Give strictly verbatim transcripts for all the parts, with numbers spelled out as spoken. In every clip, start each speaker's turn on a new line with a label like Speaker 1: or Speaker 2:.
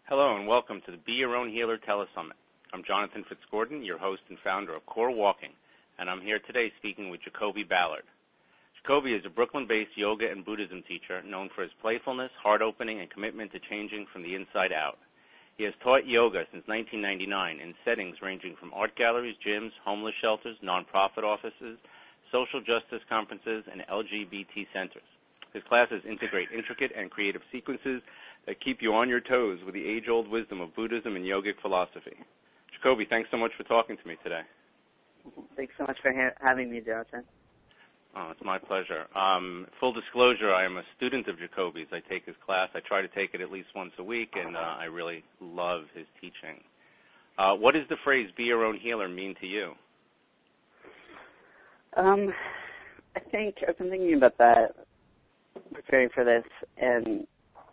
Speaker 1: Hello and welcome to the Be Your Own Healer Telesummit. I'm Jonathan Fitzgordon, your host and founder of Core Walking, and I'm here today speaking with Jacoby Ballard. Jacoby is a Brooklyn-based yoga and Buddhism teacher known for his playfulness, heart-opening, and commitment to changing from the inside out. He has taught yoga since nineteen ninety-nine in settings ranging from art galleries, gyms, homeless shelters, nonprofit offices, social justice conferences, and L G B T centers. His classes integrate intricate and creative sequences that keep you on your toes with the age-old wisdom of Buddhism and yogic philosophy. Jacoby, thanks so much for talking to me today.
Speaker 2: Thanks so much for ha- having me, Jonathan.
Speaker 1: Oh, it's my pleasure. Um, full disclosure, I am a student of Jacoby's. I take his class. I try to take it at least once a week, and uh, I really love his teaching. Uh, what does the phrase, be your own healer, mean to you?
Speaker 2: Um, I think I've been thinking about that, preparing for this, and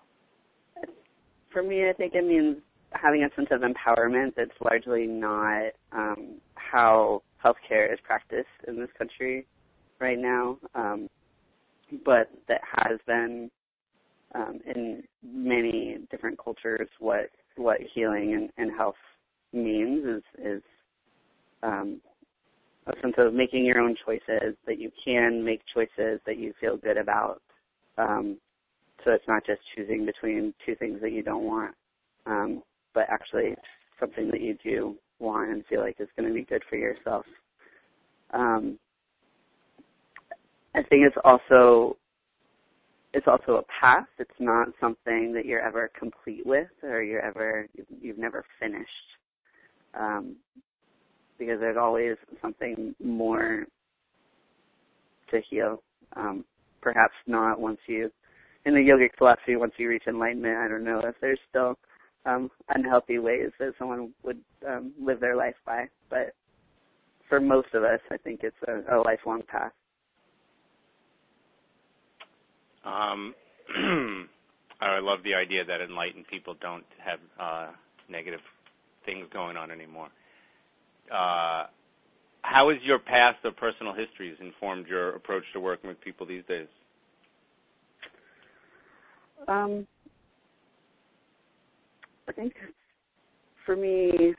Speaker 2: for me, I think it means having a sense of empowerment that's largely not um, how healthcare is practiced in this country right now, um, but that has been um, in many different cultures what what healing and, and health means is, is um, a sense of making your own choices, that you can make choices that you feel good about. Um, so it's not just choosing between two things that you don't want, um, but actually something that you do want and feel like is going to be good for yourself. Um, I think it's also it's also a path. It's not something that you're ever complete with or you're ever you've never finished, um, because there's always something more to heal. Um, perhaps not once you, in the yogic philosophy, once you reach enlightenment. I don't know if there's still um, unhealthy ways that someone would um, live their life by, but for most of us, I think it's a, a lifelong path.
Speaker 1: Um, I love the idea that enlightened people don't have uh, negative things going on anymore. Uh, how has your past or personal histories informed your approach to working with people these days?
Speaker 2: Um, I think for me,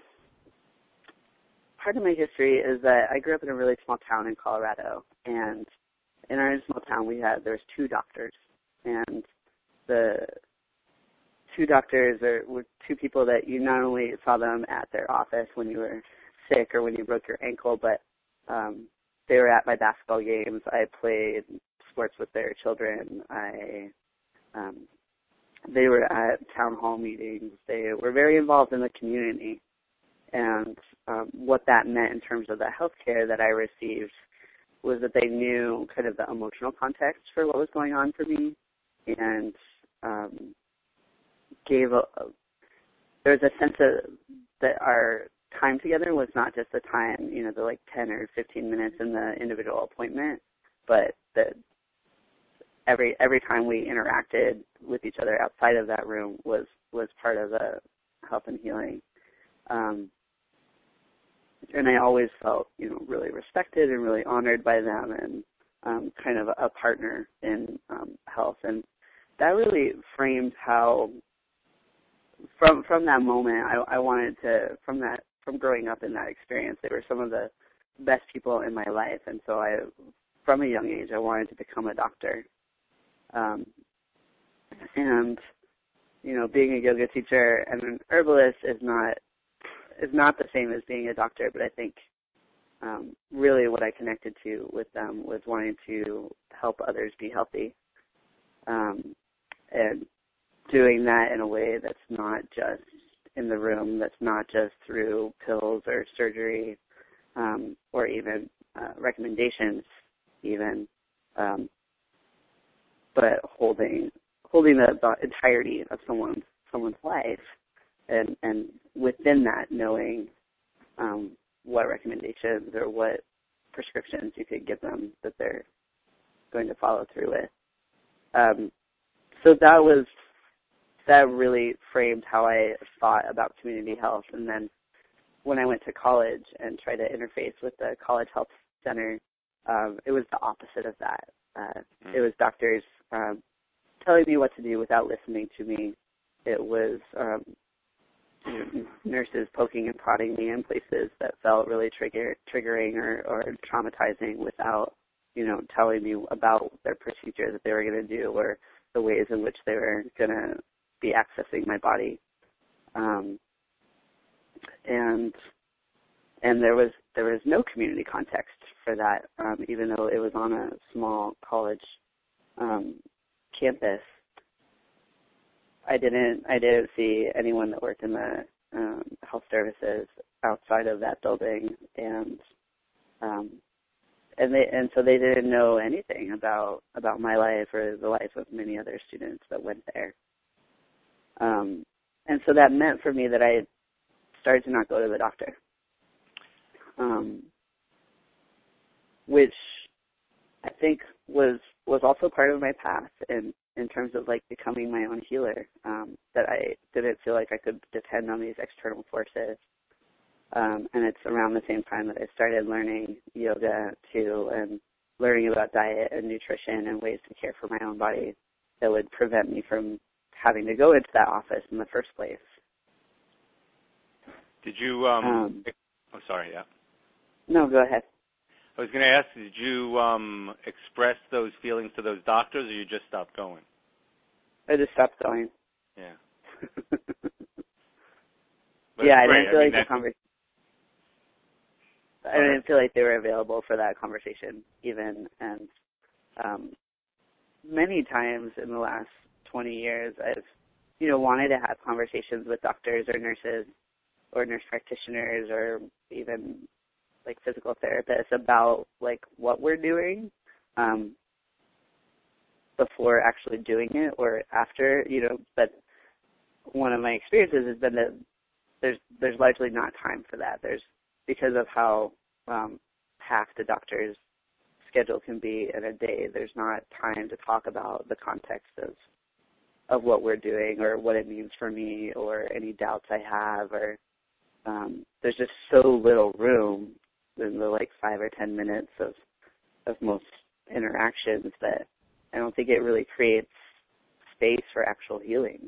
Speaker 2: part of my history is that I grew up in a really small town in Colorado, and in our small town we had there was two doctors, and the two doctors are, were two people that you not only saw them at their office when you were sick or when you broke your ankle, but um, they were at my basketball games. I played sports with their children. I um, they were at town hall meetings. They were very involved in the community, and um, what that meant in terms of the health care that I received was that they knew kind of the emotional context for what was going on for me, and um, gave a, a there was a sense of that our time together was not just the time, you know, the like ten or fifteen minutes in the individual appointment, but that every every time we interacted with each other outside of that room was was part of the health and healing. Um, and I always felt, you know, really respected and really honored by them, and um, kind of a partner in um, health. And that really framed how, from from that moment, I, I wanted to, from that, from growing up in that experience, they were some of the best people in my life. And so I, from a young age, I wanted to become a doctor. Um, and, you know, being a yoga teacher and an herbalist is not is not the same as being a doctor, but I think um, really what I connected to with them was wanting to help others be healthy, um, and doing that in a way that's not just in the room, that's not just through pills or surgery, um, or even uh, recommendations even, um, but holding holding the, the entirety of someone's someone's life, and and within that knowing um, what recommendations or what prescriptions you could give them that they're going to follow through with. Um, so that was that really framed how I thought about community health. And then when I went to college and tried to interface with the college health center, um, it was the opposite of that. Uh, it was doctors um, telling me what to do without listening to me. It was um, you know, nurses poking and prodding me in places that felt really trigger, triggering or, or traumatizing without, you know, telling me about their procedure that they were going to do or the ways in which they were going to be accessing my body. Um, and and there was there was no community context for that, um, even though it was on a small college um, campus. I didn't I didn't see anyone that worked in the um, health services outside of that building, and um, and they and so they didn't know anything about about my life or the life of many other students that went there. Um, and so that meant for me that I started to not go to the doctor, um, which I think was was also part of my path in, in terms of like becoming my own healer, um, that I didn't feel like I could depend on these external forces. Um, and it's around the same time that I started learning yoga too, and learning about diet and nutrition and ways to care for my own body that would prevent me from having to go into that office in the first place.
Speaker 1: Did you, um,
Speaker 2: um
Speaker 1: oh, sorry, yeah.
Speaker 2: No, go ahead.
Speaker 1: I was going to ask, did you um, express those feelings to those doctors, or you just stopped going?
Speaker 2: I just stopped going.
Speaker 1: Yeah.
Speaker 2: yeah, I
Speaker 1: great.
Speaker 2: didn't feel
Speaker 1: I mean,
Speaker 2: like the conversation. I didn't feel like they were available for that conversation even, and um, many times in the last twenty years, I've, you know, wanted to have conversations with doctors or nurses or nurse practitioners or even like physical therapists about like what we're doing um, before actually doing it or after, you know. But one of my experiences has been that there's there's largely not time for that. There's because of how um, packed a doctor's schedule can be in a day. There's not time to talk about the context of of what we're doing or what it means for me or any doubts I have, or um, there's just so little room in the like five or ten minutes of of most interactions that I don't think it really creates space for actual healing.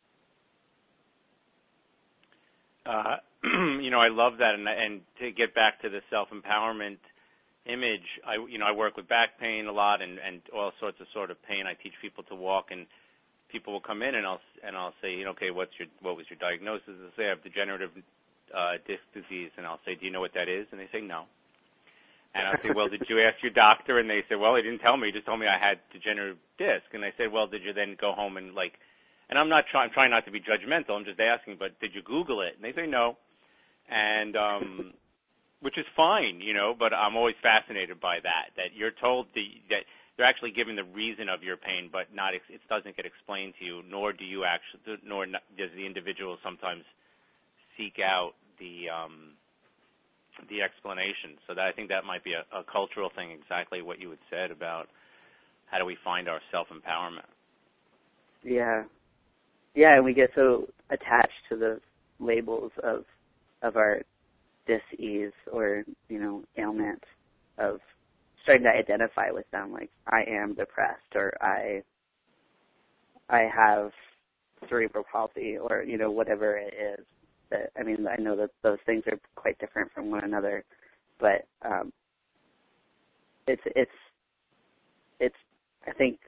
Speaker 1: Uh, you know, I love that, and and to get back to the self-empowerment image, I you know I work with back pain a lot and and all sorts of sort of pain. I teach people to walk, and people will come in and I'll and I'll say, you know, okay, what's your what was your diagnosis? They'll say I have degenerative uh, disc disease, and I'll say, do you know what that is? And they say no. And I'll say, well, did you ask your doctor? And they say, well, he didn't tell me. He just told me I had degenerative disc. And I said, well, did you then go home and like, and I'm not trying, I'm trying not to be judgmental. I'm just asking, but did you Google it? And they say no. And, um, which is fine, you know, but I'm always fascinated by that, that you're told the, that they're actually giving the reason of your pain, but not, it doesn't get explained to you, nor do you actually, nor does the individual sometimes seek out the, um, the explanation. So that I think that might be a, a cultural thing, exactly what you had said about how do we find our self-empowerment.
Speaker 2: Yeah. Yeah, and we get so attached to the labels of of our dis-ease or, you know, ailment, of starting to identify with them, like I am depressed or I I have cerebral palsy or, you know, whatever it is. That, I mean, I know that those things are quite different from one another, but um, it's it's it's. I think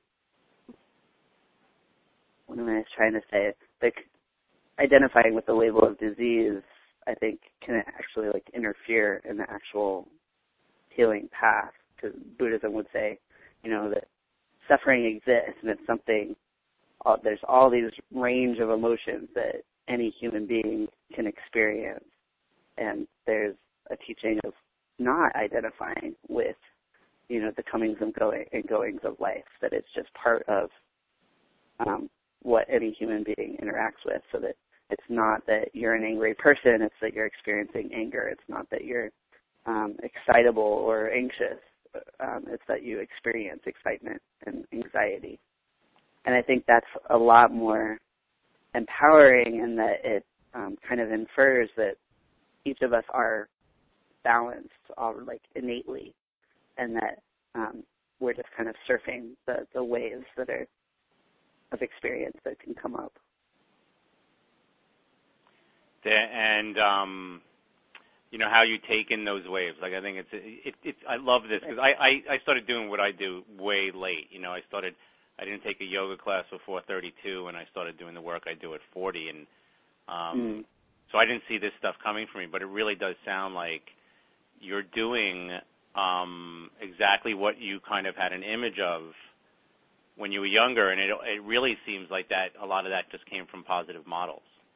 Speaker 2: what am I trying to say? Like identifying with the label of disease, I think, can actually like interfere in the actual healing path. Because Buddhism would say, you know, that suffering exists and it's something. Uh, there's all these range of emotions that any human being can experience, and there's a teaching of not identifying with, you know, the comings and going and goings of life, that it's just part of um, what any human being interacts with, so that it's not that you're an angry person, it's that you're experiencing anger. It's not that you're um, excitable or anxious, um, it's that you experience excitement and anxiety. And I think that's a lot more empowering in that it um, kind of infers that each of us are balanced, all like innately, and that um, we're just kind of surfing the, the waves that are of experience that can come up.
Speaker 1: and um, you know how you take in those waves. Like I think it's it, it I love this because I, I I started doing what I do way late. You know, I started I didn't take a yoga class before thirty-two, and I started doing the work I do at forty, and um,
Speaker 2: mm.
Speaker 1: so I didn't see this stuff coming from me. But it really does sound like you're doing um, exactly what you kind of had an image of when you were younger, and it it really seems like that a lot of that just came from positive models.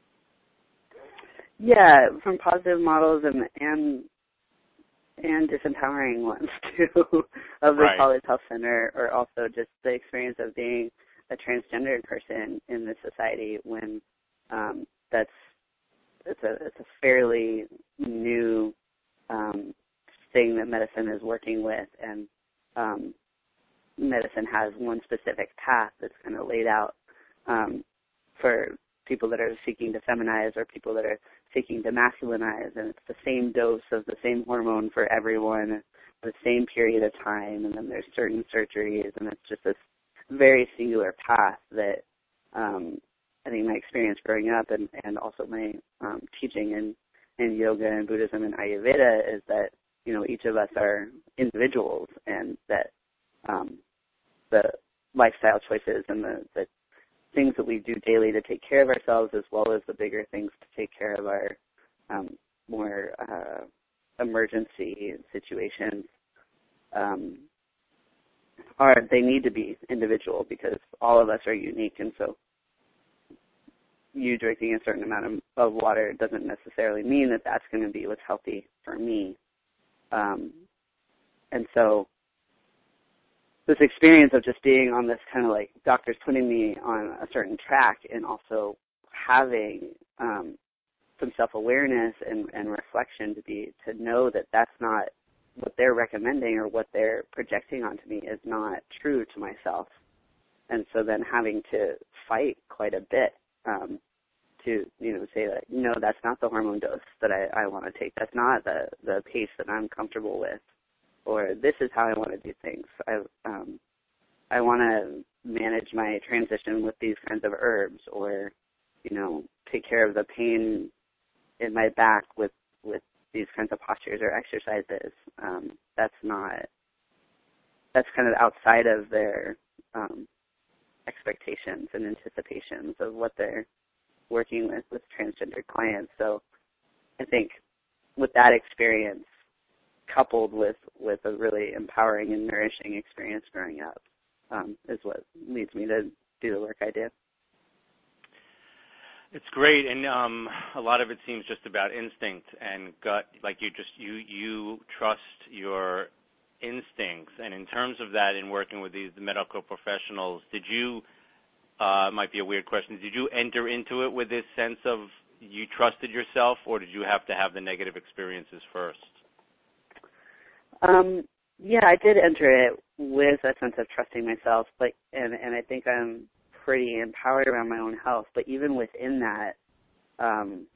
Speaker 2: Yeah, from positive models and and and disempowering ones too of the
Speaker 1: Right.
Speaker 2: College Health Center, or also just the experience of being a transgender person in this society when um, that's it's a it's a fairly new um, thing that medicine is working with, and um, medicine has one specific path that's kind of laid out um, for people that are seeking to feminize or people that are seeking to masculinize, and it's the same dose of the same hormone for everyone, the same period of time, and then there's certain surgeries, and it's just this very singular path that um, I think my experience growing up and, and also my um, teaching in, in yoga and Buddhism and Ayurveda is that, you know, each of us are individuals, and that um, the lifestyle choices and the, the things that we do daily to take care of ourselves, as well as the bigger things to take care of our um, more uh, emergency situations, um, are they need to be individual, because all of us are unique, and so you drinking a certain amount of, of water doesn't necessarily mean that that's going to be what's healthy for me. Um, and so this experience of just being on this kind of like doctors putting me on a certain track, and also having um, some self-awareness and, and reflection to be to know that that's not what they're recommending or what they're projecting onto me is not true to myself. And so then having to fight quite a bit um, to, you know, say that, no, that's not the hormone dose that I, I want to take. That's not the, the pace that I'm comfortable with. Or this is how I want to do things. I um, I want to manage my transition with these kinds of herbs, or, you know, take care of the pain in my back with, with these kinds of postures or exercises. Um, that's not, that's kind of outside of their um, expectations and anticipations of what they're working with with transgender clients. So I think with that experience, coupled with, with a really empowering and nourishing experience growing up, um, is what leads me to do the work I do.
Speaker 1: It's great, and um, a lot of it seems just about instinct and gut. Like you just you you trust your instincts, and in terms of that, in working with these medical professionals, did you? Uh, might be a weird question. Did you enter into it with this sense of you trusted yourself, or did you have to have the negative experiences first?
Speaker 2: Um, yeah, I did enter it with a sense of trusting myself, but and, and I think I'm pretty empowered around my own health. But even within that, um,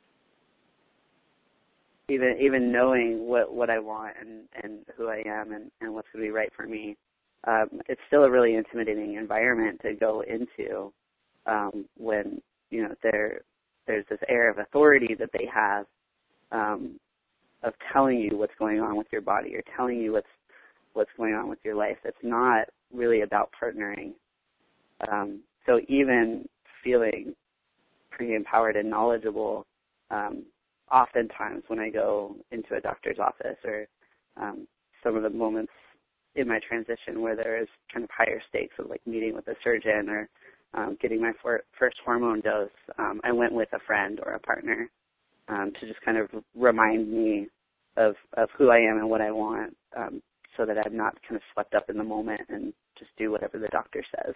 Speaker 2: even even knowing what, what I want and, and who I am and, and what's going to be right for me, um, it's still a really intimidating environment to go into um, when, you know, there there's this air of authority that they have. Um, of telling you what's going on with your body, or telling you what's what's going on with your life. It's not really about partnering. Um, so even feeling pretty empowered and knowledgeable, um, oftentimes when I go into a doctor's office, or um, some of the moments in my transition where there is kind of higher stakes of like meeting with a surgeon, or um, getting my for- first hormone dose, um, I went with a friend or a partner. Um, to just kind of remind me of, of who I am and what I want, um, so that I'm not kind of swept up in the moment and just do whatever the doctor says.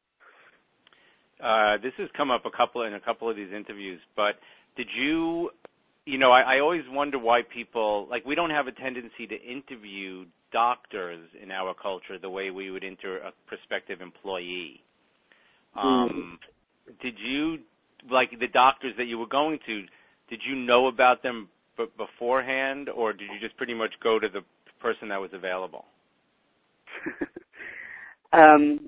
Speaker 1: uh, this has come up a couple in a couple of these interviews, but did you, you know, I, I always wonder why people, like we don't have a tendency to interview doctors in our culture the way we would enter a prospective employee. Um, mm. Did you, like the doctors that you were going to, did you know about them b- beforehand, or did you just pretty much go to the person that was available?
Speaker 2: um,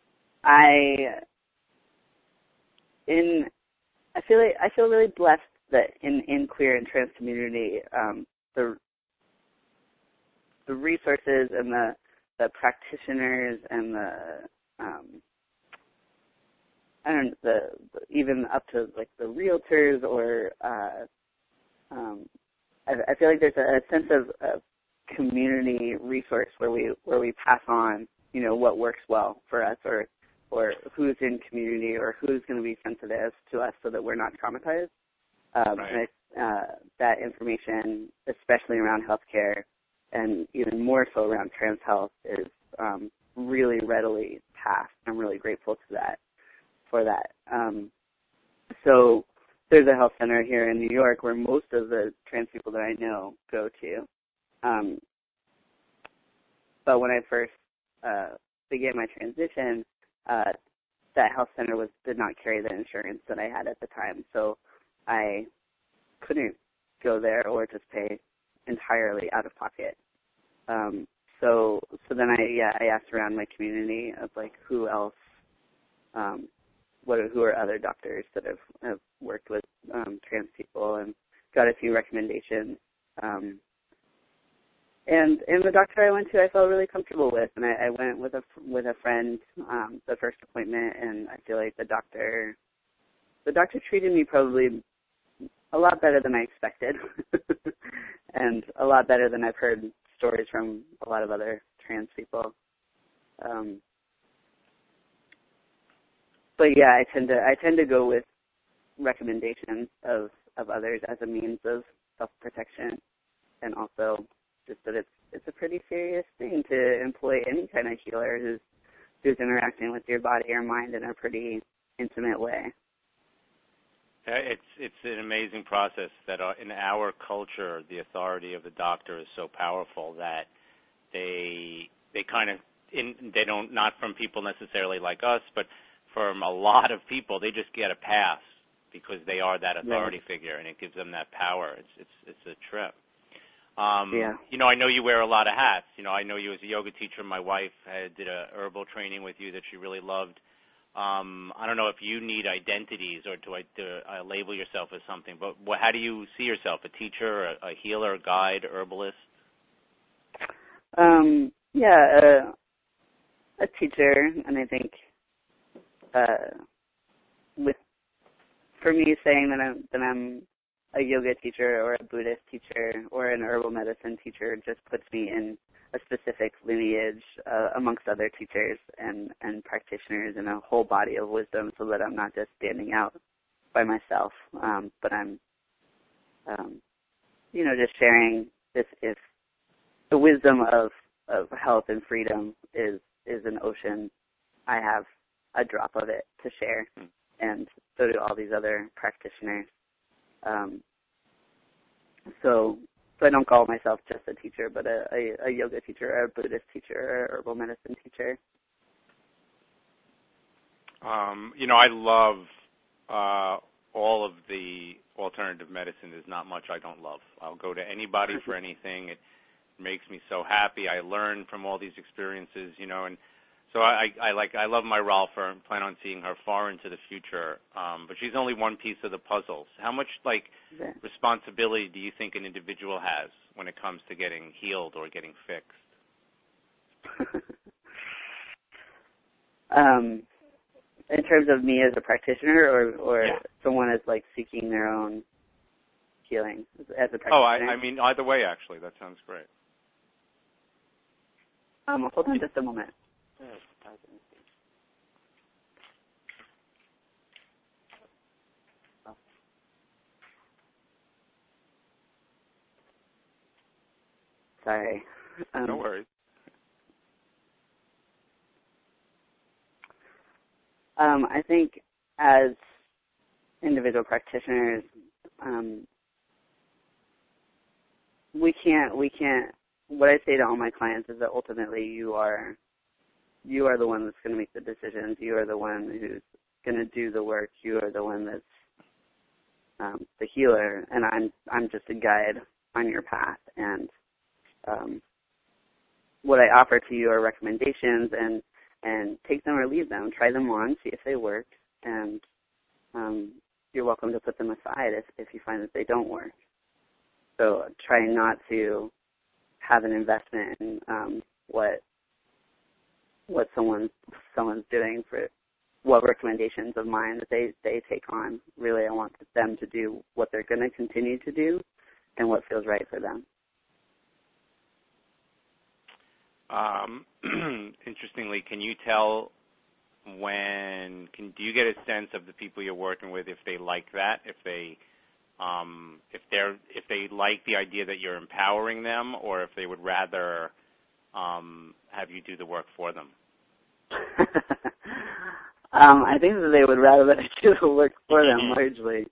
Speaker 2: I in I feel like, I feel really blessed that in, in queer and trans community, um, the the resources and the the practitioners and the um, I don't know, the, the even up to like the realtors or uh, um, I, I feel like there's a, a sense of, of community resource where we where we pass on, you know, what works well for us, or or who's in community, or who's going to be sensitive to us, so that we're not traumatized. Um,
Speaker 1: right.
Speaker 2: and I, uh, that information, especially around healthcare, and even more so around trans health, is um, really readily passed. I'm really grateful to that for that. Um, so there's a health center here in New York where most of the trans people that I know go to. Um, but when I first uh, began my transition, uh, that health center was did not carry the insurance that I had at the time, so I couldn't go there or just pay entirely out of pocket. Um, so so then I yeah I asked around my community of like who else, um, what are, who are other doctors that have, have worked with um, trans people, and got a few recommendations. Um, And and the doctor I went to, I felt really comfortable with, and I, I went with a with a friend um, the first appointment, and I feel like the doctor the doctor treated me probably a lot better than I expected, and a lot better than I've heard stories from a lot of other trans people. Um, but yeah, I tend to I tend to go with recommendations of, of others as a means of self protection, and also just that it's it's a pretty serious thing to employ any kind of healer who's who's interacting with your body or mind in a pretty intimate way.
Speaker 1: It's it's an amazing process that uh, in our culture, the authority of the doctor is so powerful that they they kind of in, they don't not from people necessarily like us, but from a lot of people, they just get a pass because they are that authority
Speaker 2: Right.
Speaker 1: figure, and it gives them that power. It's it's it's a trip. Um,
Speaker 2: Yeah.
Speaker 1: You know, I know you wear a lot of hats. You know, I know you as a yoga teacher. My wife had, did a herbal training with you that she really loved. Um, I don't know if you need identities or to, to uh, label yourself as something, but what, how do you see yourself? A teacher, a, a healer, a guide, herbalist?
Speaker 2: Um, yeah, a, a teacher, and I think uh, with for me saying that I'm that I'm a yoga teacher or a Buddhist teacher or an herbal medicine teacher just puts me in a specific lineage uh, amongst other teachers and, and practitioners and a whole body of wisdom, so that I'm not just standing out by myself, um, but I'm, um, you know, just sharing this. If the wisdom of, of health and freedom is, is an ocean, I have a drop of it to share, and so do all these other practitioners. Um, so, so I don't call myself just a teacher, but a, a, a yoga teacher, or a Buddhist teacher, or a herbal medicine teacher.
Speaker 1: Um, you know, I love uh, all of the alternative medicine. There's not much I don't love. I'll go to anybody for anything. It makes me so happy. I learn from all these experiences, you know, and so I, I like I love my Ralpha and plan on seeing her far into the future. Um, but she's only one piece of the puzzle. How much like
Speaker 2: Yeah.
Speaker 1: responsibility do you think an individual has when it comes to getting healed or getting fixed?
Speaker 2: um, in terms of me as a practitioner, or or
Speaker 1: Yeah.
Speaker 2: someone as like seeking their own healing as a practitioner.
Speaker 1: Oh, I, I mean either way, actually, that sounds great.
Speaker 2: Um, hold on just a moment. Sorry. Um,
Speaker 1: No worries.
Speaker 2: Um, I think as individual practitioners, um, we can't, we can't, what I say to all my clients is that ultimately you are, you are the one that's going to make the decisions. You are the one who's going to do the work. You are the one that's um, the healer, and I'm, I'm just a guide on your path. And um, what I offer to you are recommendations, and and take them or leave them. Try them on, see if they work, and um, you're welcome to put them aside if, if you find that they don't work. So try not to have an investment in um, what what someone someone's doing for what recommendations of mine that they, they take on. Really, I want them to do what they're going to continue to do and what feels right for them.
Speaker 1: Um, interestingly, can you tell when, can, do you get a sense of the people you're working with if they like that, if they, um, if they're, if they like the idea that you're empowering them, or if they would rather um, have you do the work for them?
Speaker 2: um, I think that they would rather that I do the work for them, largely.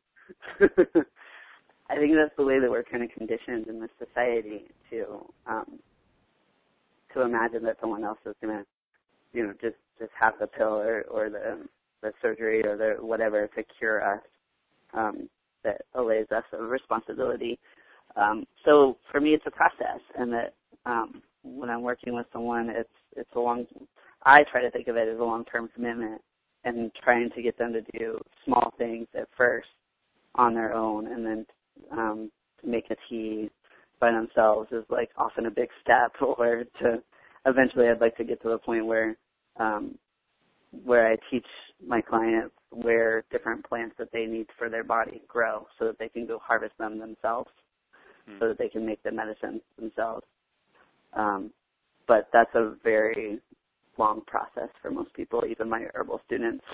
Speaker 2: I think that's the way that we're kind of conditioned in this society to um, to imagine that someone else is going to, you know, just, just have the pill or, or the the surgery or the whatever to cure us. Um, that allays us of responsibility. Um, so for me, it's a process, and that um, when I'm working with someone, it's it's a long. I try to think of it as a long-term commitment, and trying to get them to do small things at first on their own, and then um, to make a tea by themselves is like often a big step. Or to eventually, I'd like to get to the point where um, where I teach my clients where different plants that they need for their body grow, so that they can go harvest them themselves, mm. so that they can make the medicine themselves. Um, but that's a very long process for most people, even my herbal students.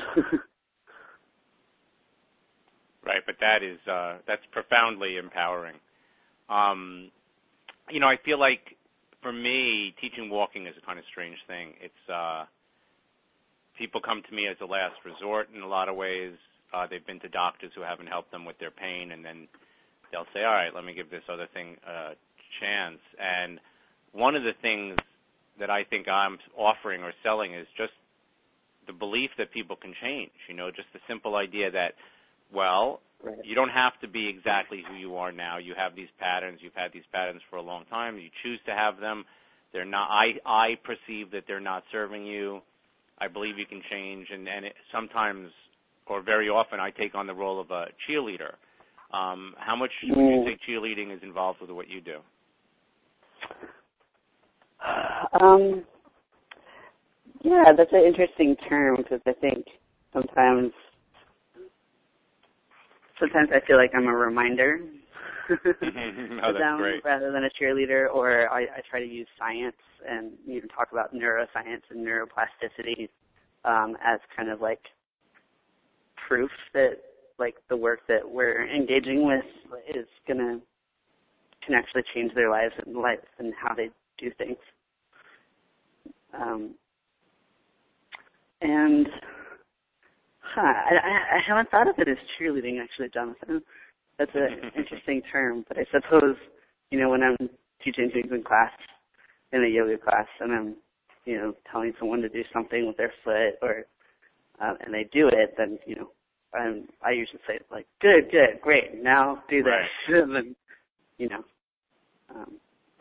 Speaker 1: Right, but that is uh, that's profoundly empowering. Um, you know, I feel like for me, teaching walking is a kind of strange thing. It's uh, people come to me as a last resort in a lot of ways. Uh, they've been to doctors who haven't helped them with their pain, and then they'll say, all right, let me give this other thing a chance. And one of the things that I think I'm offering or selling is just the belief that people can change, you know, just the simple idea that, well, right. you don't have to be exactly who you are now. You have these patterns. You've had these patterns for a long time. You choose to have them. They're not. I, I perceive that they're not serving you. I believe you can change, and, and it, sometimes or very often I take on the role of a cheerleader. Um, how much would you say cheerleading is involved with what you do?
Speaker 2: Um, yeah, that's an interesting term, because I think sometimes sometimes I feel like I'm a reminder
Speaker 1: oh,
Speaker 2: to
Speaker 1: that's
Speaker 2: them
Speaker 1: great.
Speaker 2: rather than a cheerleader, or I, I try to use science and even talk about neuroscience and neuroplasticity um, as kind of like proof that like the work that we're engaging with is gonna can actually change their lives and life and how they do things. Um, and huh, I, I haven't thought of it as cheerleading, actually, Jonathan. That's an interesting term, but I suppose, you know, when I'm teaching things in class, in a yoga class, and I'm, you know, telling someone to do something with their foot, or uh, and they do it, then, you know, I'm, I usually say, like, good, good, great, now do this, right. And then, you know. Um,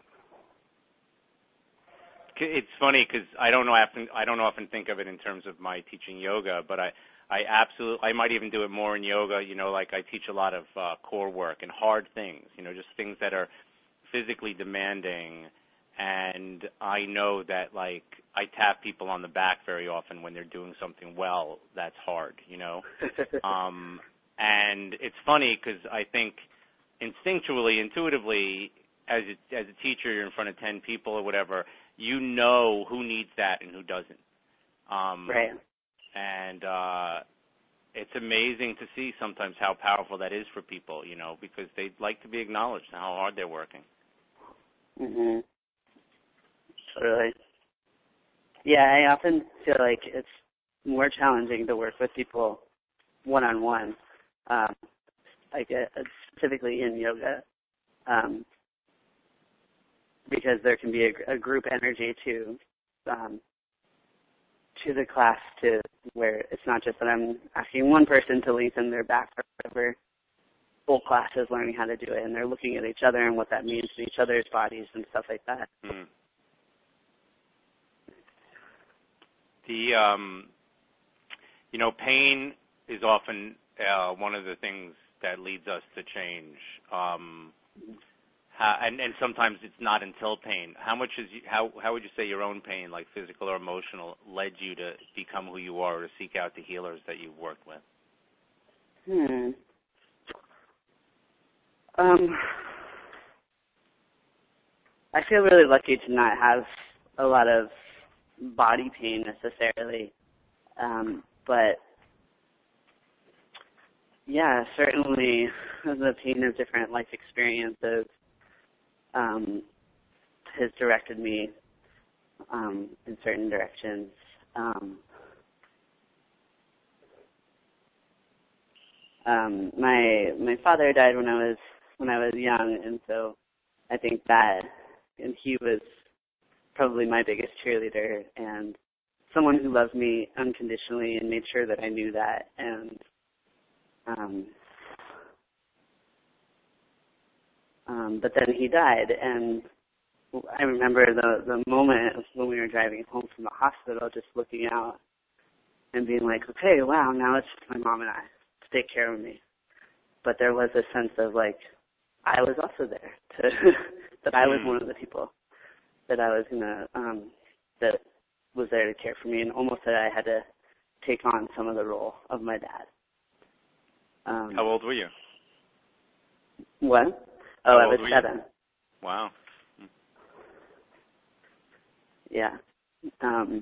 Speaker 1: It's funny because I don't know often I don't often think of it in terms of my teaching yoga, but I I absolutely I might even do it more in yoga. You know, like I teach a lot of uh, core work and hard things. You know, just things that are physically demanding, and I know that like I tap people on the back very often when they're doing something well that's hard. You know, um, and it's funny because I think instinctually, intuitively, as a, as a teacher, you're in front of ten people or whatever. You know who needs that and who doesn't. Um,
Speaker 2: right.
Speaker 1: And uh, it's amazing to see sometimes how powerful that is for people, you know, because they like to be acknowledged and how hard they're working.
Speaker 2: Mhm. Totally. Yeah, I often feel like it's more challenging to work with people one-on-one, um, like uh, specifically in yoga. Um, because there can be a, a group energy to um, to the class, to where it's not just that I'm asking one person to lengthen their back or whatever. Whole class is learning how to do it, and they're looking at each other and what that means to each other's bodies and stuff like that.
Speaker 1: Mm. The um, you know, pain is often uh, one of the things that leads us to change. Um, how, and, and sometimes it's not until pain. How much is you, how how would you say your own pain, like physical or emotional, led you to become who you are, or to seek out the healers that you've worked with?
Speaker 2: Hmm. Um. I feel really lucky to not have a lot of body pain necessarily, um, but yeah, certainly the pain of different life experiences um, has directed me um, in certain directions. Um, um, my my father died when I was when I was young, and so I think that, and he was probably my biggest cheerleader and someone who loved me unconditionally and made sure that I knew that. And um, um, but then he died, and I remember the the moment when we were driving home from the hospital, just looking out and being like, okay, wow, now it's just my mom and I to take care of me. But there was a sense of like, I was also there, to that I was one of the people that I was gonna, um, that was there to care for me, and almost that I had to take on some of the role of my dad. Um,
Speaker 1: How old were you?
Speaker 2: What? Oh,
Speaker 1: How
Speaker 2: I
Speaker 1: old
Speaker 2: was
Speaker 1: were
Speaker 2: seven.
Speaker 1: You? Wow.
Speaker 2: Yeah. Um,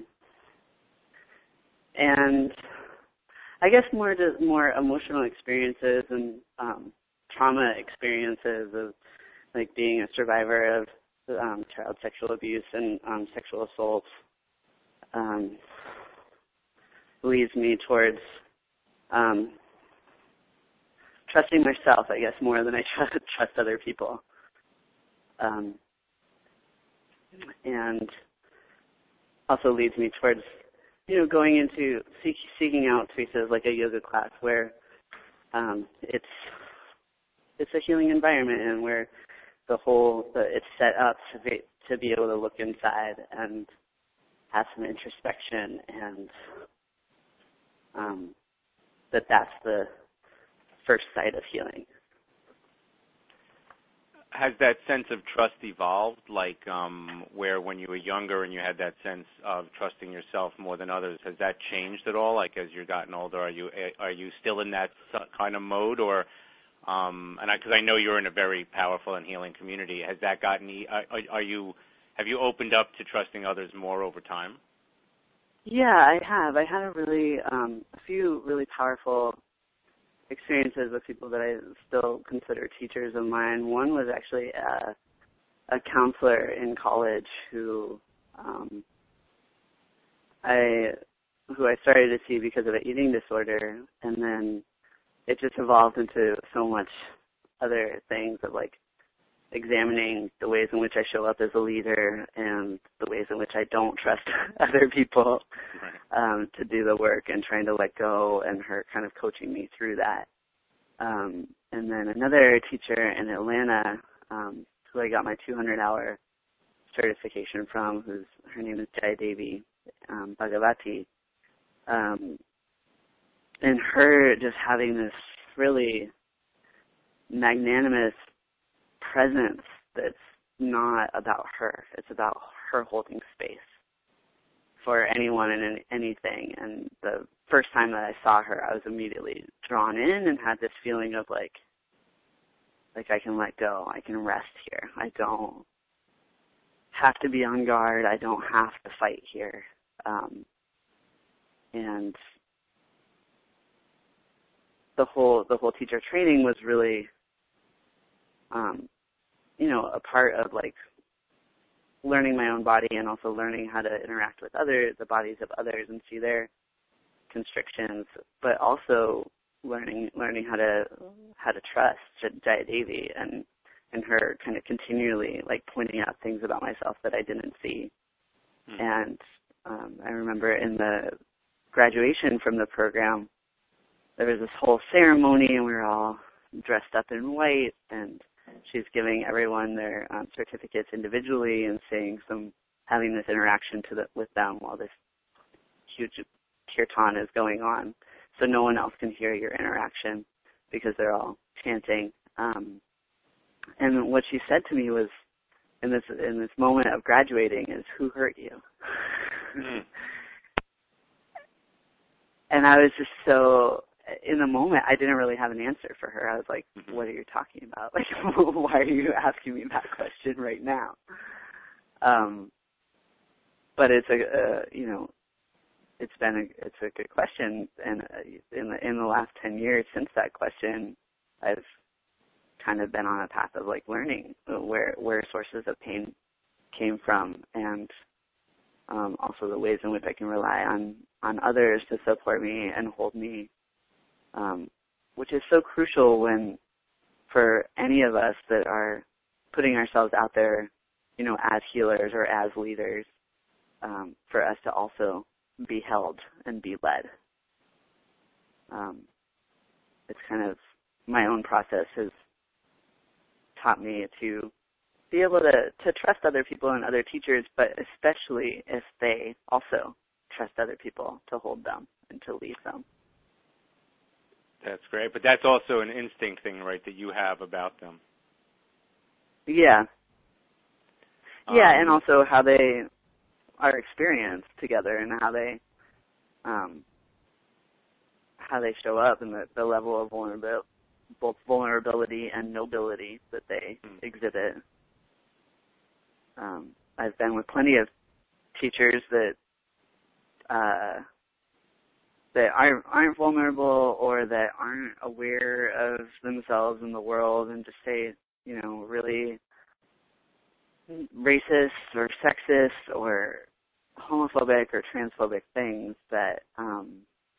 Speaker 2: and I guess more just more emotional experiences and um, trauma experiences of like being a survivor of um, child sexual abuse and um, sexual assault um, leads me towards um, trusting myself, I guess, more than I trust, trust other people. Um, and also leads me towards, you know, going into seek, seeking out spaces like a yoga class where um, it's it's a healing environment and where the whole the, it's set up to be to be able to look inside and have some introspection, and um, that that's the first sight of healing.
Speaker 1: Has that sense of trust evolved, like um, where when you were younger and you had that sense of trusting yourself more than others, has that changed at all? Like as you've gotten older, are you are you still in that kind of mode, or um, and because I, I know you're in a very powerful and healing community, has that gotten? Are, are you have you opened up to trusting others more over time?
Speaker 2: Yeah, I have. I had a really um, a few really powerful experiences with people that I still consider teachers of mine. One was actually a, a counselor in college who um, I who I started to see because of an eating disorder, and then it just evolved into so much other things of like examining the ways in which I show up as a leader and the ways in which I don't trust other people um, to do the work, and trying to let go, and her kind of coaching me through that. Um, and then another teacher in Atlanta um, who I got my two hundred hour certification from, who's her name is Jai Devi um, Bhagavati. Um, and her just having this really magnanimous presence that's not about her. It's about her holding space for anyone and anything. And the first time that I saw her, I was immediately drawn in and had this feeling of like, like I can let go. I can rest here. I don't have to be on guard. I don't have to fight here. Um, and the whole the whole teacher training was really, um, you know, a part of like learning my own body, and also learning how to interact with others, the bodies of others, and see their constrictions, but also learning learning how to how to trust Jaya Devi and and her kind of continually like pointing out things about myself that I didn't see. Mm. And um, I remember in the graduation from the program, there was this whole ceremony, and we were all dressed up in white, and she's giving everyone their um, certificates individually and saying some, having this interaction to the, with them while this huge kirtan is going on. so no one else can hear your interaction because they're all chanting. Um, and what she said to me was, in this in this moment of graduating, is, "Who hurt you?" Mm. And I was just so, in the moment, I didn't really have an answer for her. I was like,
Speaker 1: mm-hmm.
Speaker 2: "What are you talking about? Like, why are you asking me that question right now?" Um, but it's a, a you know, it's been a it's a good question, and in the in the last ten years since that question, I've kind of been on a path of like learning where where sources of pain came from, and um, also the ways in which I can rely on on others to support me and hold me, um, which is so crucial when for any of us that are putting ourselves out there, you know, as healers or as leaders, um, for us to also be held and be led. Um, it's kind of my own process has taught me to be able to, to trust other people and other teachers, but especially if they also trust other people to hold them and to lead them.
Speaker 1: That's great, but that's also an instinct thing, right, that you have about them.
Speaker 2: Yeah.
Speaker 1: Um,
Speaker 2: yeah, and also how they are experienced together and how they um, how they show up and the, the level of vulnerability, both vulnerability and nobility that they mm. exhibit. Um, I've been with plenty of teachers that uh, that aren't, aren't vulnerable or that aren't aware of themselves and the world and just say, you know, really racist or sexist or homophobic or transphobic things that um,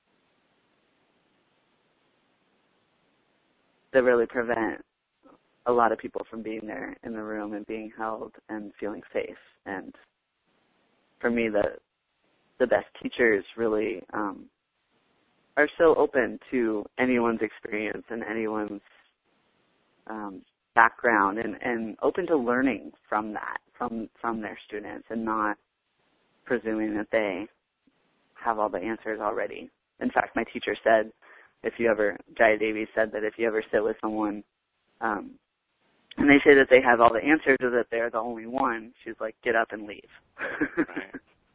Speaker 2: that really prevent a lot of people from being there in the room and being held and feeling safe. And for me, the the best teachers really um, are so open to anyone's experience and anyone's um, background and, and open to learning from that, from from their students, and not presuming that they have all the answers already. In fact, my teacher said, if you ever, Jaya Devi said that if you ever sit with someone um, and they say that they have all the answers or that they're the only one, she's like, get up and leave.
Speaker 1: Right.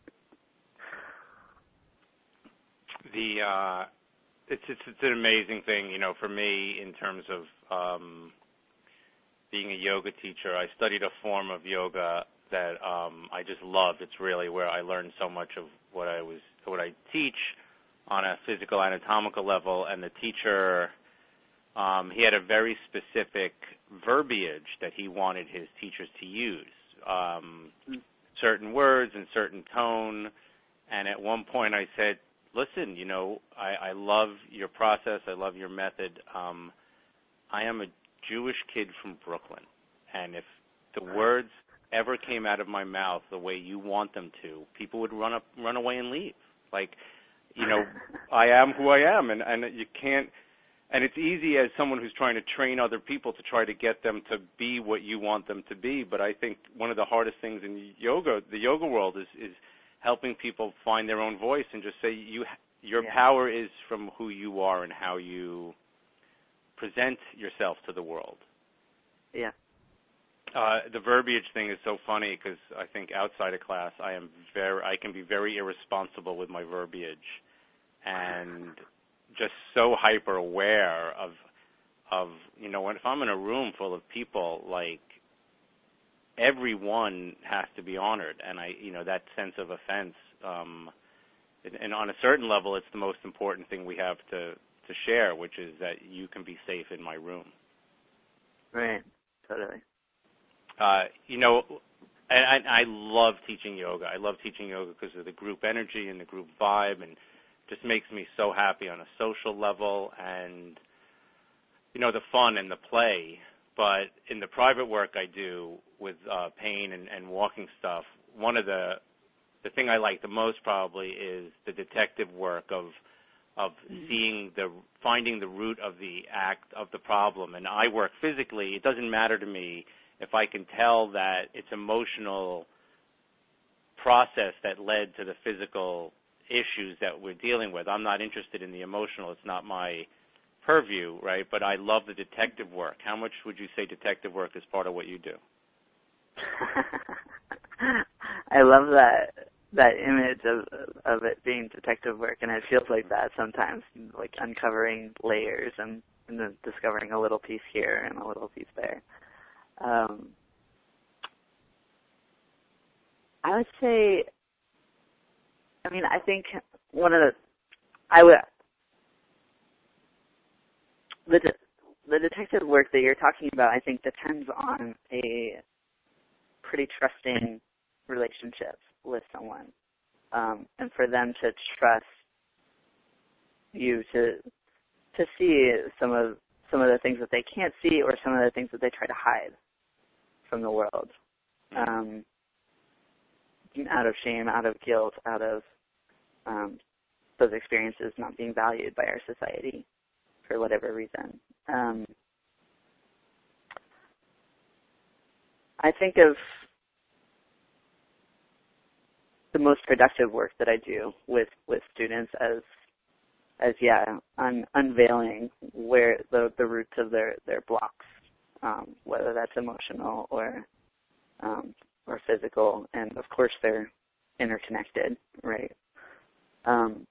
Speaker 1: The uh, it's, it's it's an amazing thing, you know, for me in terms of um, being a yoga teacher. I studied a form of yoga that um, I just loved. It's really where I learned so much of what I was what I teach on a physical anatomical level, and the teacher, um, he had a very specific verbiage that he wanted his teachers to use, um, certain words and certain tone, and at one point I said, listen, you know, I, I love your process, I love your method. Um, I am a Jewish kid from Brooklyn, and if the words ever came out of my mouth the way you want them to, people would run up, run away and leave. Like, you know, I am who I am, and, and you can't, and it's easy as someone who's trying to train other people to try to get them to be what you want them to be, but I think one of the hardest things in yoga, the yoga world, is, is helping people find their own voice and just say, you, your
Speaker 2: yeah.
Speaker 1: power is from who you are and how you present yourself to the world.
Speaker 2: Yeah.
Speaker 1: Uh, the verbiage thing is so funny because I think outside of class I am very, I can be very irresponsible with my verbiage and just so hyper aware of, of you know, if I'm in a room full of people, like everyone has to be honored, and I, you know, that sense of offense, um, and, and on a certain level, it's the most important thing we have to to share, which is that you can be safe in my room.
Speaker 2: Right. Totally.
Speaker 1: Uh, you know, and I, I love teaching yoga. I love teaching yoga because of the group energy and the group vibe, and just makes me so happy on a social level and, you know, the fun and the play. But in the private work I do with uh, pain and, and walking stuff, one of the the thing I like the most probably is the detective work of of seeing the, finding the root of the act of the problem. And I work physically. It doesn't matter to me if I can tell that it's emotional process that led to the physical issues that we're dealing with. I'm not interested in the emotional. It's not my purview, right? But I love the detective work. How much would you say detective work is part of what you do?
Speaker 2: I love that that image of of it being detective work, and it feels like that sometimes, like uncovering layers and, and then discovering a little piece here and a little piece there. Um, I would say, I mean, I think one of the, I would, the the detective work that you're talking about, I think, depends on a pretty trusting relationship with someone, um, and for them to trust you to to see some of some of the things that they can't see, or some of the things that they try to hide from the world, um, out of shame, out of guilt, out of um, those experiences not being valued by our society for whatever reason. Um, I think of the most productive work that I do with, with students as, as yeah, un, unveiling where the, the roots of their, their blocks, um, whether that's emotional or um, or physical, and of course they're interconnected, right? Um,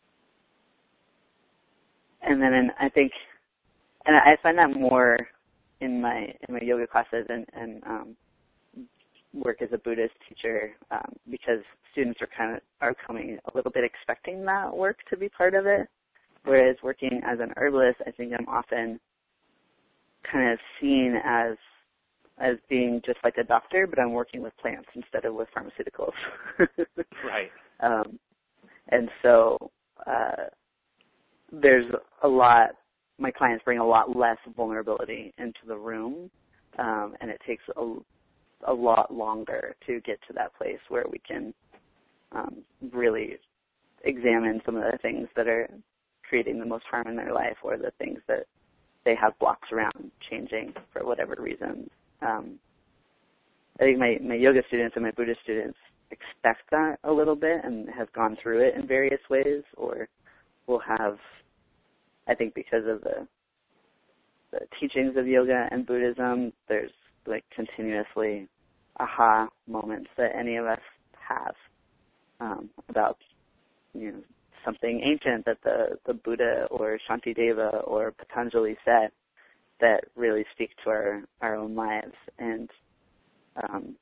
Speaker 2: and then in, I think, and I find that more in my in my yoga classes and, and um, work as a Buddhist teacher, um, because students are kind of are coming a little bit expecting that work to be part of it. Whereas working as an herbalist, I think I'm often kind of seen as as being just like a doctor, but I'm working with plants instead of with pharmaceuticals.
Speaker 1: Right.
Speaker 2: Um, and so uh, there's a lot, my clients bring a lot less vulnerability into the room, um, and it takes a, a lot longer to get to that place where we can um, really examine some of the things that are creating the most harm in their life, or the things that they have blocks around changing for whatever reason. Um, I think my, my yoga students and my Buddhist students expect that a little bit and have gone through it in various ways, or will have, I think because of the the teachings of yoga and Buddhism, there's like continuously aha moments that any of us have um, about, you know, something ancient that the, the Buddha or Shantideva or Patanjali said that really speak to our, our own lives. And um,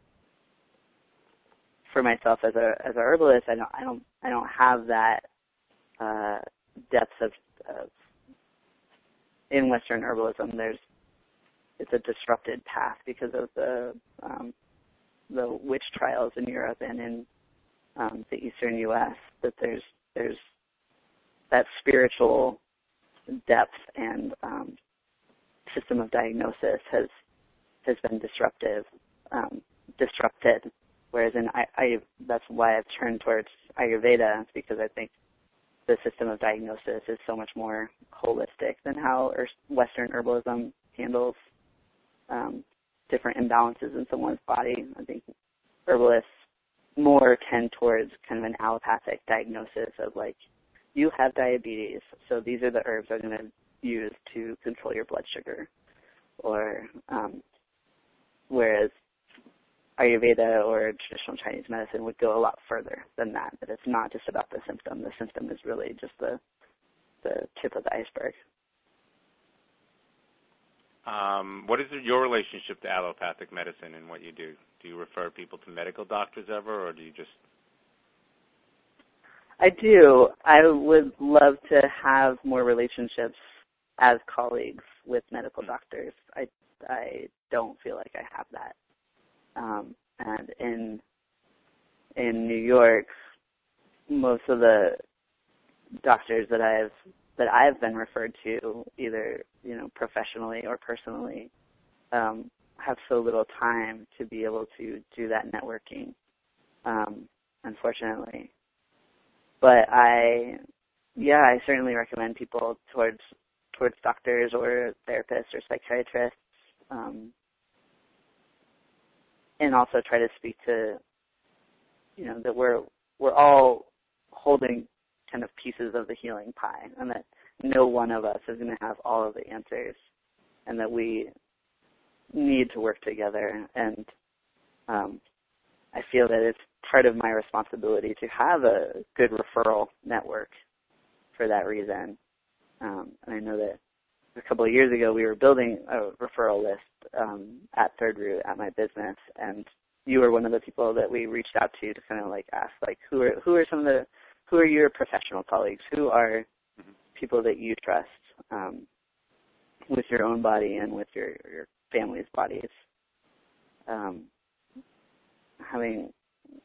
Speaker 2: for myself as a as a herbalist, I don't I don't I don't have that uh, depth of, of in Western herbalism. There's it's a disrupted path because of the um, the witch trials in Europe and in um, the Eastern U S That there's there's that spiritual depth and um, system of diagnosis has has been disruptive, um, disrupted. Whereas in I, I, that's why I've turned towards Ayurveda, because I think the system of diagnosis is so much more holistic than how Western herbalism handles um, different imbalances in someone's body. I think herbalists more tend towards kind of an allopathic diagnosis of like, you have diabetes, so these are the herbs I'm going to use to control your blood sugar. Or um, whereas Ayurveda or traditional Chinese medicine would go a lot further than that, that it's not just about the symptom. The symptom is really just the the tip of the iceberg.
Speaker 1: Um, what is your relationship to allopathic medicine and what you do? Do you refer people to medical doctors ever, or do you just...
Speaker 2: I do. I would love to have more relationships as colleagues with medical doctors. I, I don't feel like I have that. Um, and in in New York, most of the doctors that I've that I've been referred to, either you know professionally or personally, um, have so little time to be able to do that networking. Um, unfortunately. But I, yeah, I certainly recommend people towards towards doctors or therapists or psychiatrists, um, and also try to speak to, you know, that we're we're all holding kind of pieces of the healing pie, and that no one of us is going to have all of the answers, and that we need to work together. And um, I feel that it's part of my responsibility to have a good referral network for that reason. Um, and I know that a couple of years ago we were building a referral list um, at Third Root at my business, and you were one of the people that we reached out to to kind of like ask, like, who are who are some of the who are your professional colleagues? Who are people that you trust um, with your own body and with your, your family's bodies? Um, having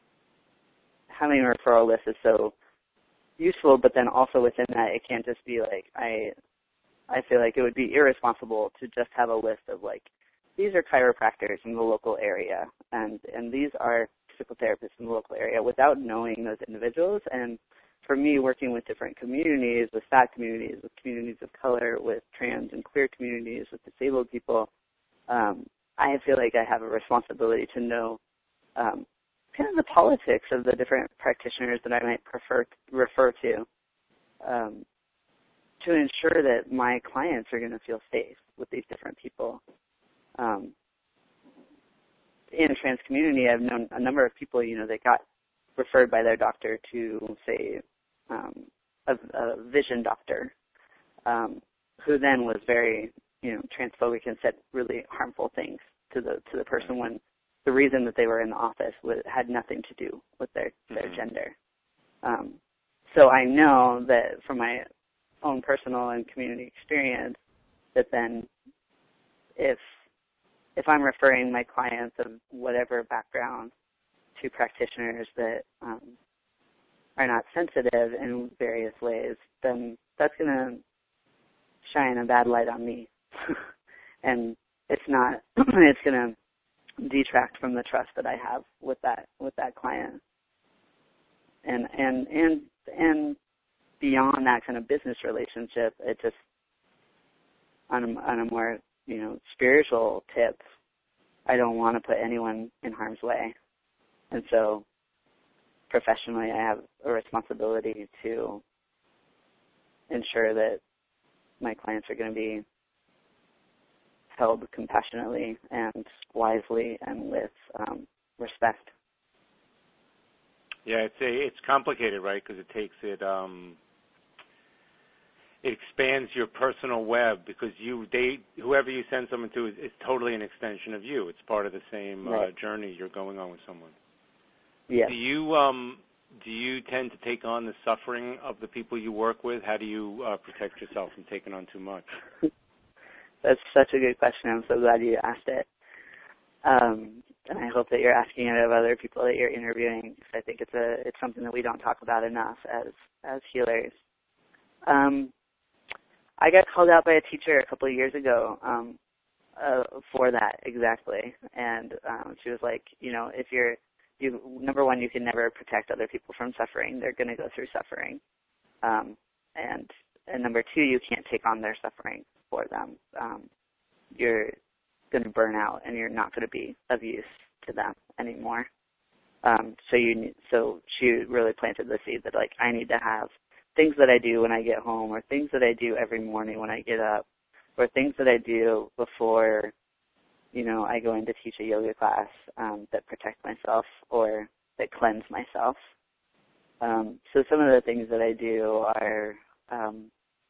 Speaker 2: having a referral list is so useful, but then also within that, it can't just be like, I I feel like it would be irresponsible to just have a list of like, these are chiropractors in the local area, and, and these are physical therapists in the local area, without knowing those individuals. And for me, working with different communities, with fat communities, with communities of color, with trans and queer communities, with disabled people, um, I feel like I have a responsibility to know um, kind of the politics of the different practitioners that I might prefer refer to, um, to ensure that my clients are going to feel safe with these different people. Um, in a trans community, I've known a number of people, you know, that got referred by their doctor to, say, um, a, a vision doctor, um, who then was very, you know, transphobic and said really harmful things to the to the person when the reason that they were in the office was, had nothing to do with their, their mm-hmm. gender. Um, so I know that from my own personal and community experience that then if if I'm referring my clients of whatever background to practitioners that um, are not sensitive in various ways, then that's going to shine a bad light on me. And it's not, it's going to detract from the trust that I have with that, with that client. And, and, and, and beyond that kind of business relationship, it just, on a, on a more, you know, spiritual tip, I don't want to put anyone in harm's way. And so professionally, I have a responsibility to ensure that my clients are going to be held compassionately and wisely and with um, respect.
Speaker 1: Yeah, it's a, it's complicated, right? Because it takes it, um, it expands your personal web, because you, they, whoever you send someone to is, is totally an extension of you. It's part of the same right. uh, journey you're going on with someone.
Speaker 2: Yeah.
Speaker 1: Do you um, do you tend to take on the suffering of the people you work with? How do you uh, protect yourself from taking on too much?
Speaker 2: That's such a good question. I'm so glad you asked it. Um, and I hope that you're asking it of other people that you're interviewing, because I think it's a it's something that we don't talk about enough as as healers. Um, I got called out by a teacher a couple of years ago um, uh, for that exactly, and um, she was like, you know, if you're you number one, you can never protect other people from suffering. They're going to go through suffering, um, and and number two, you can't take on their suffering for them. Um, you're going to burn out, and you're not going to be of use to them anymore. Um, so you, so she really planted the seed that like I need to have things that I do when I get home, or things that I do every morning when I get up, or things that I do before, you know, I go in to teach a yoga class um, that protect myself or that cleanse myself. Um, so some of the things that I do are, um,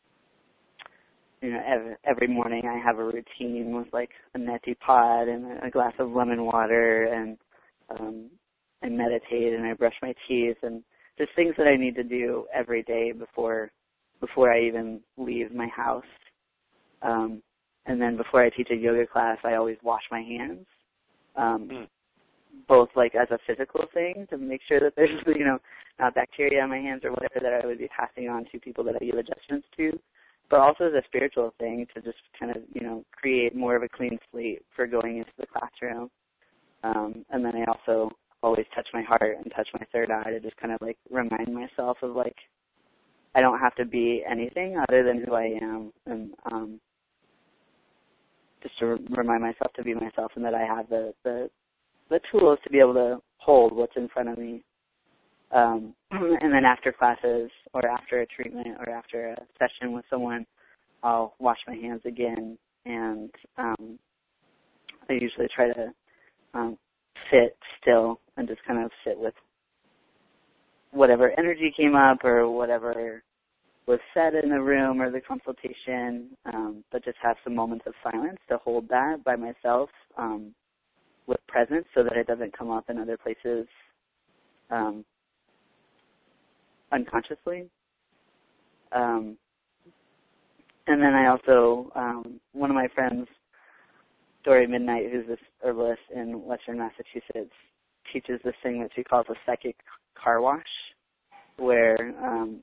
Speaker 2: you know, every, every morning I have a routine with like a neti pot and a glass of lemon water, and um, I meditate and I brush my teeth, and just things that I need to do every day before before I even leave my house. Um, and then before I teach a yoga class, I always wash my hands, um, mm. both like as a physical thing to make sure that there's, you know, not bacteria on my hands or whatever that I would be passing on to people that I give adjustments to, but also as a spiritual thing to just kind of, you know, create more of a clean slate for going into the classroom. Um, and then I also always touch my heart and touch my third eye to just kind of like remind myself of like, I don't have to be anything other than who I am, and um, just to re- remind myself to be myself, and that I have the, the the tools to be able to hold what's in front of me. Um, and then after classes or after a treatment or after a session with someone, I'll wash my hands again, and um, I usually try to um, sit still and just kind of sit with whatever energy came up or whatever was said in the room or the consultation, um, but just have some moments of silence to hold that by myself um, with presence so that it doesn't come up in other places um, unconsciously. Um, and then I also, um, one of my friends, Dory Midnight, who's this herbalist in Western Massachusetts, teaches this thing that she calls a psychic car wash, where um,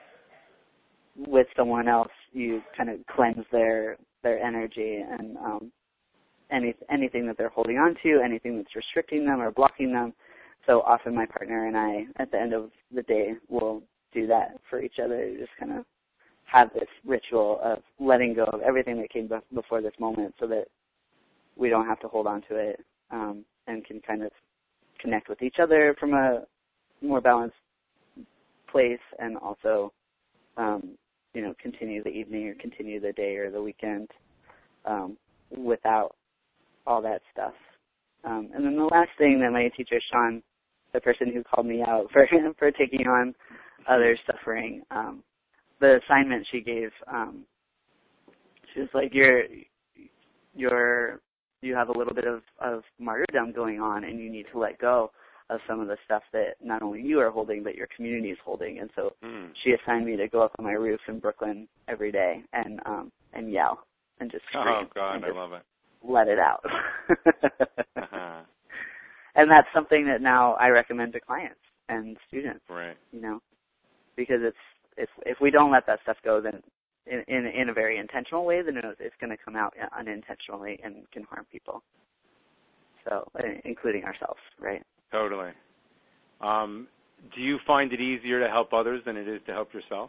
Speaker 2: with someone else you kind of cleanse their their energy and um, any anything that they're holding on to, anything that's restricting them or blocking them. So often my partner and I, at the end of the day, will do that for each other, just kind of have this ritual of letting go of everything that came before this moment so that we don't have to hold on to it um, and can kind of connect with each other from a more balanced place and also, um, you know, continue the evening or continue the day or the weekend um, without all that stuff. Um, and then the last thing that my teacher, Sean, the person who called me out for for taking on others' suffering, um, the assignment she gave, um, she was like, you're, you're, you have a little bit of, of martyrdom going on and you need to let go of some of the stuff that not only you are holding, but your community is holding. And so mm. she assigned me to go up on my roof in Brooklyn every day and um, and yell and just scream.
Speaker 1: Oh, God,
Speaker 2: and
Speaker 1: I love it.
Speaker 2: Let it out.
Speaker 1: uh-huh.
Speaker 2: And that's something that now I recommend to clients and students,
Speaker 1: right?
Speaker 2: You know, because it's if if we don't let that stuff go, then in in, in a very intentional way, then it's going to come out unintentionally and can harm people. So, including ourselves, right?
Speaker 1: Totally. Um, do you find it easier to help others than it is to help yourself?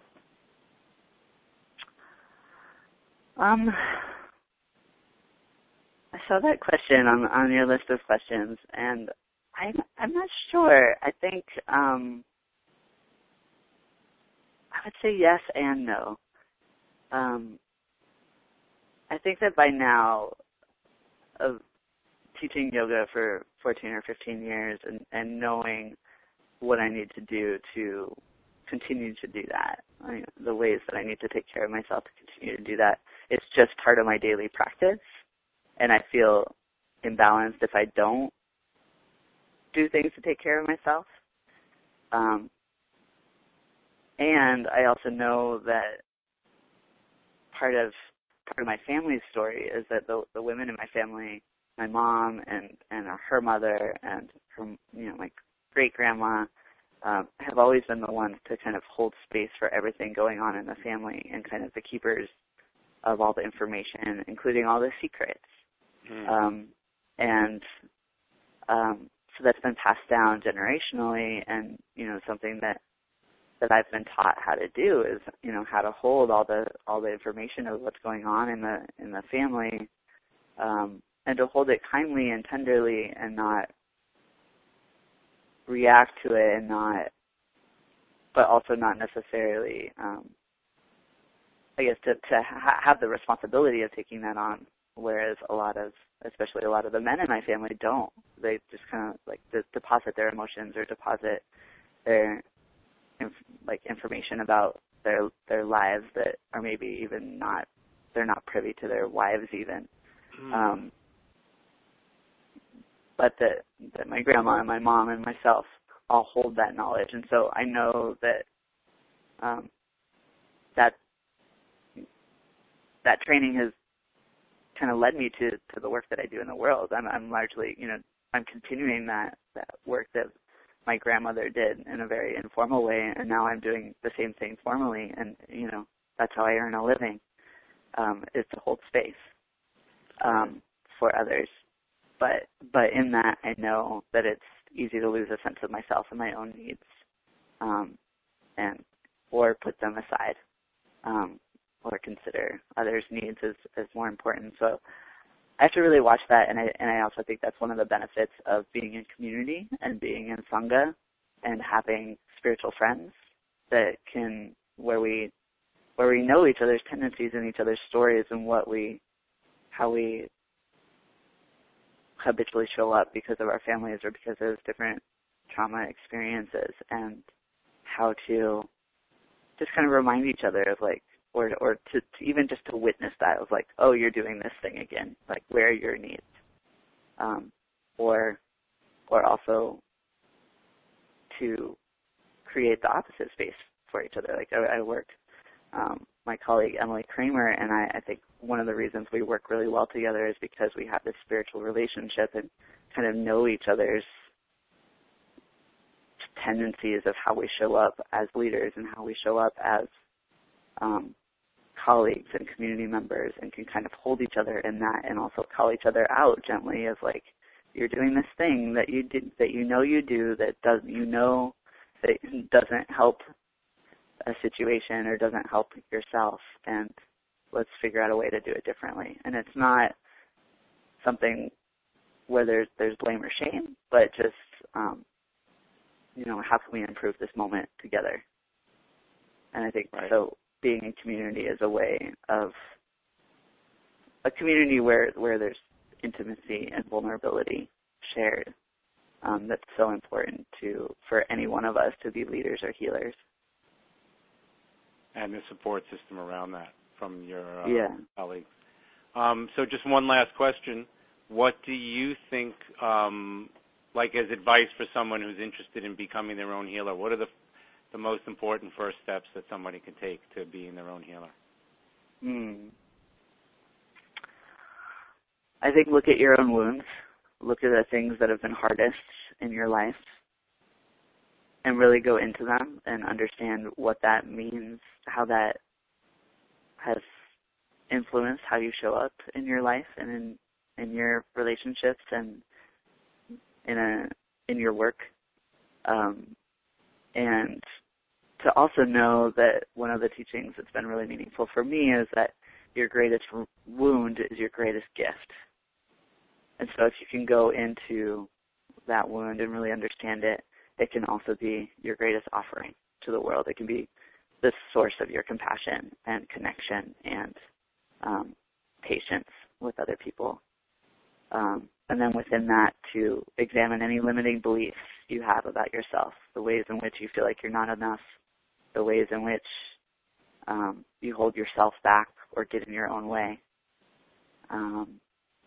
Speaker 2: Um, I saw that question on on your list of questions, and I'm I'm not sure. I think um, I would say yes and no. Um, I think that by now, of teaching yoga for fourteen or fifteen years and, and knowing what I need to do to continue to do that, I mean, the ways that I need to take care of myself to continue to do that, it's just part of my daily practice. And I feel imbalanced if I don't do things to take care of myself. Um, and I also know that part of part of my family's story is that the, the women in my family, my mom and, and her mother and her, you know, my great grandma, um, have always been the ones to kind of hold space for everything going on in the family and kind of the keepers of all the information, including all the secrets. Mm. Um, and um, so that's been passed down generationally, and you know, something that that I've been taught how to do is, you know, how to hold all the all the information of what's going on in the in the family. Um, and to hold it kindly and tenderly and not react to it and not, but also not necessarily, um, I guess, to, to ha- have the responsibility of taking that on, whereas a lot of, especially a lot of the men in my family don't. They just kind of like de- deposit their emotions or deposit their, inf- like, information about their their lives that are maybe even not, they're not privy to their wives even. Mm. Um, but that, that my grandma and my mom and myself all hold that knowledge. And so I know that um, that that training has kind of led me to, to the work that I do in the world. I'm, I'm largely, you know, I'm continuing that, that work that my grandmother did in a very informal way, and now I'm doing the same thing formally, and, you know, that's how I earn a living, um, is to hold space um, for others. But but in that, I know that it's easy to lose a sense of myself and my own needs, um, and or put them aside, um, or consider others' needs as, as more important. So I have to really watch that, and I and I also think that's one of the benefits of being in community and being in Sangha and having spiritual friends that can, where we, where we know each other's tendencies and each other's stories and what we, how we habitually show up because of our families or because of different trauma experiences, and how to just kind of remind each other of like, or or to, to even just to witness that of like, oh, you're doing this thing again, like where are your needs, um, or or also to create the opposite space for each other. Like I, I worked, um, my colleague Emily Kramer and I, I think one of the reasons we work really well together is because we have this spiritual relationship and kind of know each other's tendencies of how we show up as leaders and how we show up as um, colleagues and community members, and can kind of hold each other in that, and also call each other out gently of like, you're doing this thing that you did, that you know you do, that does you know that doesn't help a situation or doesn't help yourself, and let's figure out a way to do it differently. And it's not something where there's there's blame or shame, but just um, you know, how can we improve this moment together? And I think
Speaker 1: right.
Speaker 2: so. Being in community is a way of a community where where there's intimacy and vulnerability shared. Um, that's so important to for any one of us to be leaders or healers.
Speaker 1: And the support system around that from your uh,
Speaker 2: yeah.
Speaker 1: colleagues. Um, so just one last question. What do you think, um, like as advice for someone who's interested in becoming their own healer, what are the the most important first steps that somebody can take to being their own healer?
Speaker 2: Hmm. I think look at your own wounds. Look at the things that have been hardest in your life and really go into them and understand what that means, how that has influenced how you show up in your life and in, in your relationships and in a in your work. Um, and to also know that one of the teachings that's been really meaningful for me is that your greatest wound is your greatest gift. And so if you can go into that wound and really understand it, it can also be your greatest offering to the world. It can be the source of your compassion and connection and um, patience with other people. Um, and then within that, to examine any limiting beliefs you have about yourself, the ways in which you feel like you're not enough, the ways in which um, you hold yourself back or get in your own way. Um,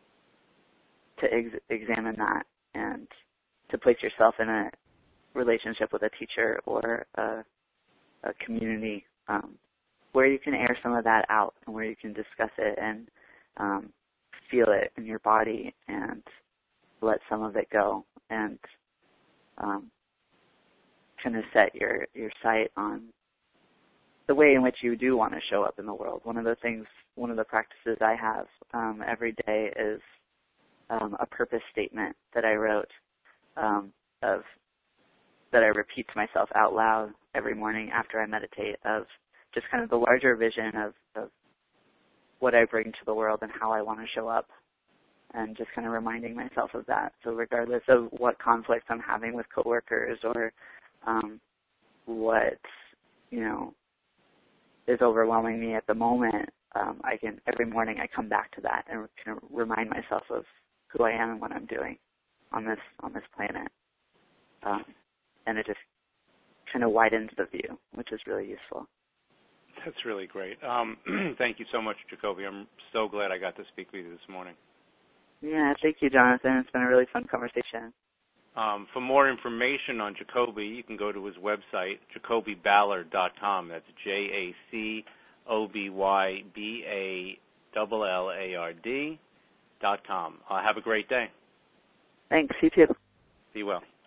Speaker 2: to ex- examine that and to place yourself in a relationship with a teacher or a, a community um, where you can air some of that out and where you can discuss it and um, feel it in your body and let some of it go and um, kind of set your, your sight on the way in which you do want to show up in the world. One of the things, one of the practices I have um, every day is um, a purpose statement that I wrote um, of that I repeat to myself out loud every morning after I meditate, of just kind of the larger vision of, of what I bring to the world and how I want to show up, and just kind of reminding myself of that. So regardless of what conflicts I'm having with coworkers or um, what, you know, is overwhelming me at the moment, um, I can, every morning I come back to that and kind of remind myself of who I am and what I'm doing on this on this planet. Um, and it just kind of widens the view, which is really useful.
Speaker 1: That's really great. Um, thank you so much, Jacoby. I'm so glad I got to speak with you this morning.
Speaker 2: Yeah, thank you, Jonathan. It's been a really fun conversation.
Speaker 1: Um, for more information on Jacoby, you can go to his website, jacoby ballard dot com. That's J A C O B Y B A L L A R D dot com. Uh, have a great day.
Speaker 2: Thanks. You too.
Speaker 1: Be well.